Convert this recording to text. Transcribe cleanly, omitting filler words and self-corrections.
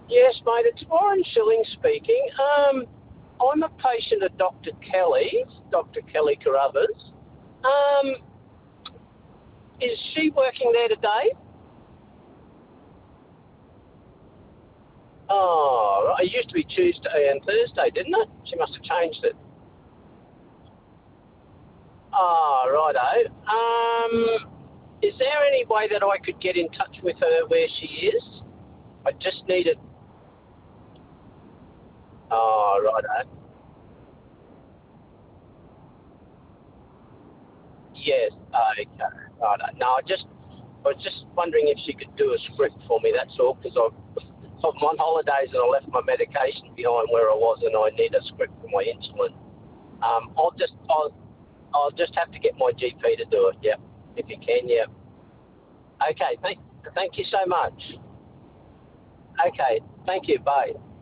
Yes, mate, it's Warren Schilling speaking. I'm a patient of Dr. Kelly, Dr. Kelly Carruthers. Is she working there today? Oh, it used to be Tuesday and Thursday, didn't it? She must have changed it. Oh, righto. Is there any way that I could get in touch with her where she is? I just need it. Oh, righto. Yes, okay. Righto. No, I was just wondering if she could do a script for me, that's all, because I'm on holidays and I left my medication behind where I was and I need a script for my insulin. I'll just have to get my GP to do it, yeah, if you can, yeah. Okay, thank you so much. Okay, thank you, bye.